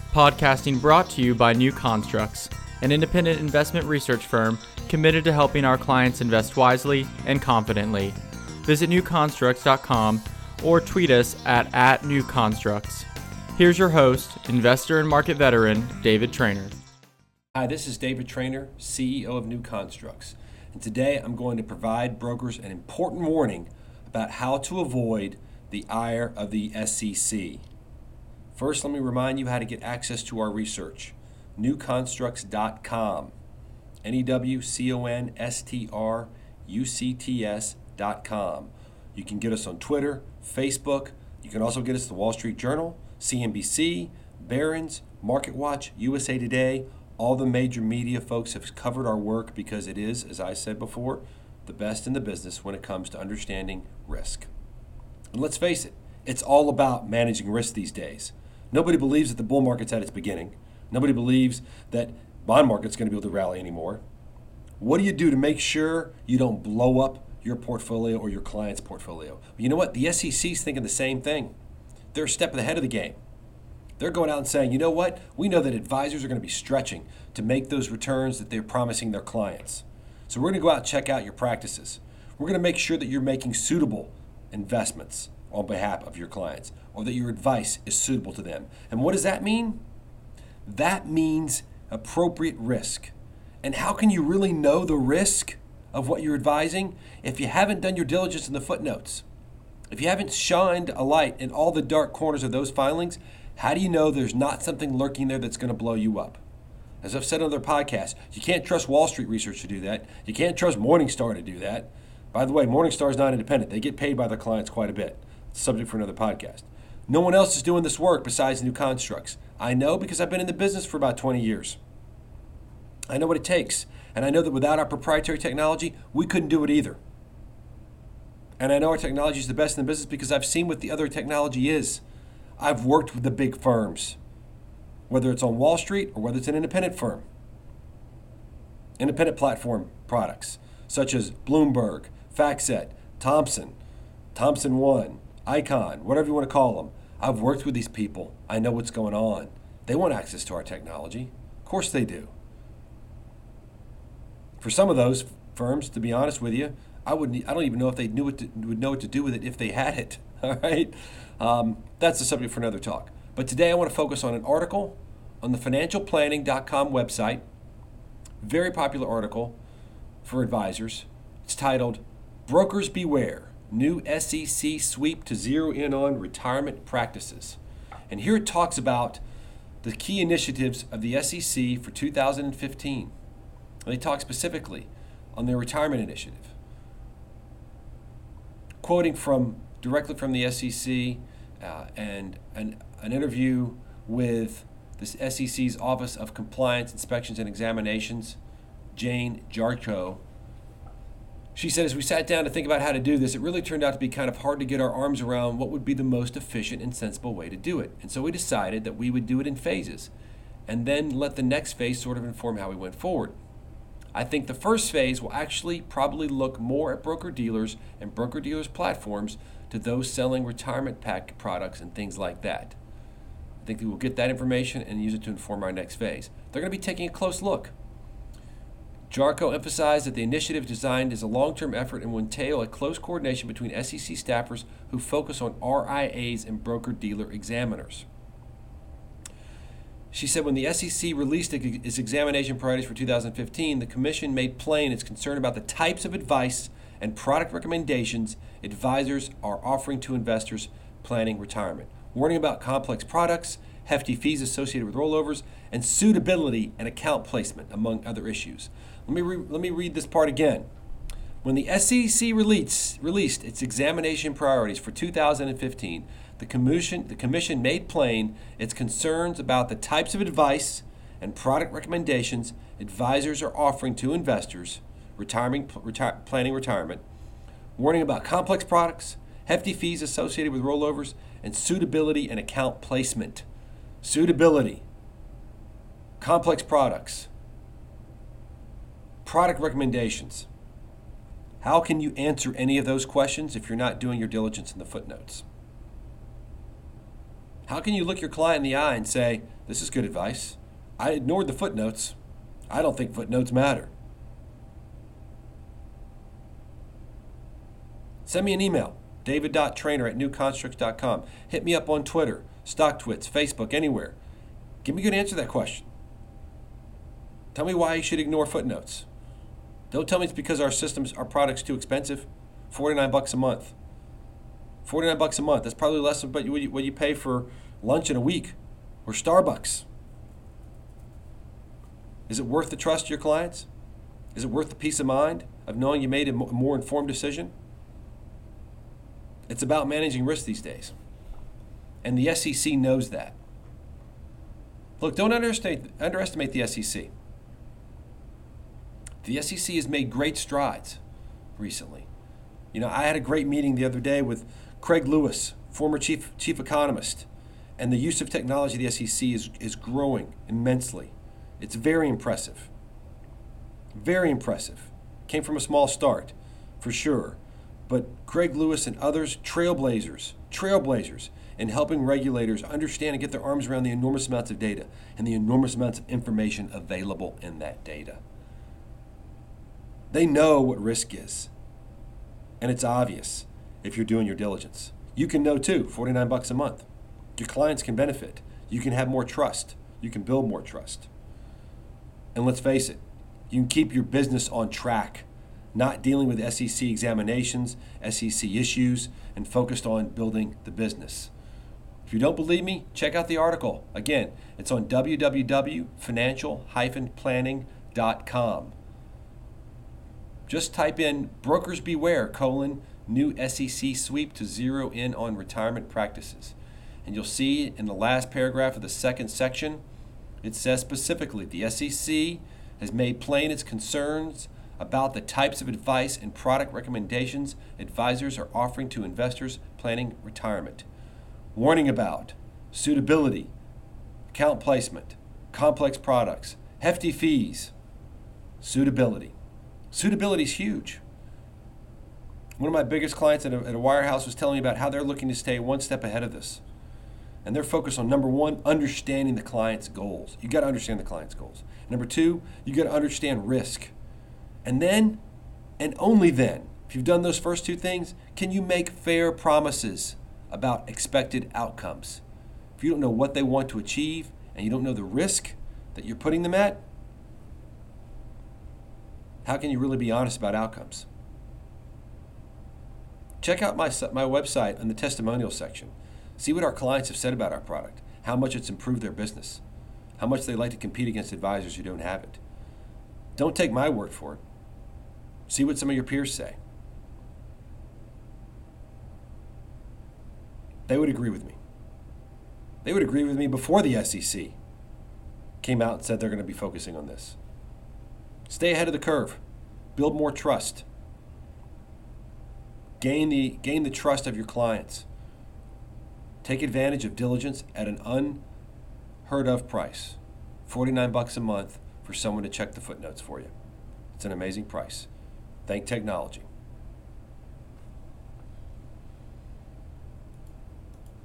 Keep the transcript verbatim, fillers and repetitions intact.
Podcasting brought to you by New Constructs, an independent investment research firm committed to helping our clients invest wisely and confidently. Visit new constructs dot com or tweet us at, at newconstructs. Here's your host, investor and market veteran, David Trainer. Hi, this is David Trainer, C E O of New Constructs, and today I'm going to provide brokers an important warning about how to avoid the ire of the S E C. First, let me remind you how to get access to our research. new constructs dot com. N E W C O N S T R U C T S dot com. You can get us on Twitter, Facebook. You can also get us at the Wall Street Journal, C N B C, Barron's, MarketWatch, U S A Today. All the major media folks have covered our work because it is, as I said before, the best in the business when it comes to understanding risk. And let's face it, it's all about managing risk these days. Nobody believes that the bull market's at its beginning. Nobody believes that bond market's going to be able to rally anymore. What do you do to make sure you don't blow up your portfolio or your client's portfolio? You know what? The S E C's thinking the same thing. They're a step ahead of the game. They're going out and saying, you know what? We know that advisors are going to be stretching to make those returns that they're promising their clients. So we're going to go out and check out your practices. We're going to make sure that you're making suitable investments on behalf of your clients, or that your advice is suitable to them. And what does that mean? That means appropriate risk. And how can you really know the risk of what you're advising if you haven't done your diligence in the footnotes? If you haven't shined a light in all the dark corners of those filings, how do you know there's not something lurking there that's going to blow you up? As I've said on other podcasts, you can't trust Wall Street research to do that. You can't trust Morningstar to do that. By the way, Morningstar is not independent. They get paid by their clients quite a bit. It's a subject for another podcast. No one else is doing this work besides New Constructs. I know because I've been in the business for about twenty years. I know what it takes. And I know that without our proprietary technology, we couldn't do it either. And I know our technology is the best in the business because I've seen what the other technology is. I've worked with the big firms, whether it's on Wall Street or whether it's an independent firm. Independent platform products, such as Bloomberg, FactSet, Thomson, Thomson One, Icon, whatever you want to call them. I've worked with these people. I know what's going on. They want access to our technology. Of course they do. For some of those firms, to be honest with you, I wouldn't. I don't even know if they knew what to, would know what to do with it if they had it. All right, um, that's the subject for another talk. But today I want to focus on an article on the financial planning dot com website. Very popular article for advisors. It's titled "Brokers Beware. New S E C Sweep to Zero In on Retirement Practices." And here it talks about the key initiatives of the S E C for two thousand fifteen. And they talk specifically on their retirement initiative. Quoting from directly from the S E C uh, and an, an interview with the S E C's Office of Compliance, Inspections, and Examinations, Jane Jarko. She said, as we sat down to think about how to do this, it really turned out to be kind of hard to get our arms around what would be the most efficient and sensible way to do it. And so we decided that we would do it in phases and then let the next phase sort of inform how we went forward. I think the first phase will actually probably look more at broker-dealers and broker-dealers' platforms to those selling retirement pack products and things like that. I think we will get that information and use it to inform our next phase. They're going to be taking a close look. Jarko emphasized that the initiative designed as a long-term effort and will entail a close coordination between S E C staffers who focus on R I As and broker-dealer examiners. She said when the S E C released its examination priorities for two thousand fifteen, the Commission made plain its concern about the types of advice and product recommendations advisors are offering to investors planning retirement, warning about complex products, hefty fees associated with rollovers, and suitability and account placement, among other issues. Let me re- let me read this part again. When the S E C released, released its examination priorities for two thousand fifteen, the commission, the commission made plain its concerns about the types of advice and product recommendations advisors are offering to investors retiring, reti- planning retirement, warning about complex products, hefty fees associated with rollovers, and suitability and account placement. Suitability, complex products, product recommendations. How can you answer any of those questions if you're not doing your diligence in the footnotes? How can you look your client in the eye and say, This is good advice. I ignored the footnotes. I don't think footnotes matter. Send me an email, david dot trainer at new constructs dot com. Hit me up on Twitter, StockTwits, Facebook, anywhere. Give me a good answer to that question. Tell me why you should ignore footnotes. Don't tell me it's because our systems, our product's too expensive. forty-nine bucks a month. forty-nine bucks a month. That's probably less than what you, what you pay for lunch in a week or Starbucks. Is it worth the trust of your clients? Is it worth the peace of mind of knowing you made a more informed decision? It's about managing risk these days. And the S E C knows that. Look, don't underestimate, underestimate the S E C. The S E C has made great strides recently. You know, I had a great meeting the other day with Craig Lewis, former chief chief economist, and the use of technology of the S E C is, is growing immensely. It's very impressive. Very impressive. Came from a small start, for sure. But Craig Lewis and others, trailblazers, trailblazers in helping regulators understand and get their arms around the enormous amounts of data and the enormous amounts of information available in that data. They know what risk is. And it's obvious if you're doing your diligence. You can know too, forty-nine bucks a month. Your clients can benefit. You can have more trust. You can build more trust. And let's face it, you can keep your business on track, not dealing with S E C examinations, S E C issues, and focused on building the business. If you don't believe me, check out the article. Again, it's on w w w dot financial dash planning dot com. Just type in brokers beware, colon, new S E C sweep to zero in on retirement practices. And you'll see in the last paragraph of the second section, it says specifically, the S E C has made plain its concerns about the types of advice and product recommendations advisors are offering to investors planning retirement. Warning about suitability, account placement, complex products, hefty fees, suitability. Suitability is huge. One of my biggest clients at a, at a wirehouse was telling me about how they're looking to stay one step ahead of this. And they're focused on, number one, understanding the client's goals. You got to understand the client's goals. Number two, you got to understand risk. And then, and only then, if you've done those first two things, can you make fair promises about expected outcomes. If you don't know what they want to achieve and you don't know the risk that you're putting them at, how can you really be honest about outcomes? Check out my, my website in the testimonial section. See what our clients have said about our product, how much it's improved their business, how much they like to compete against advisors who don't have it. Don't take my word for it. See what some of your peers say. They would agree with me. They would agree with me before the S E C came out and said they're going to be focusing on this. Stay ahead of the curve. Build more trust. Gain the, gain the trust of your clients. Take advantage of diligence at an unheard of price. forty-nine bucks a month for someone to check the footnotes for you. It's an amazing price. Thank technology.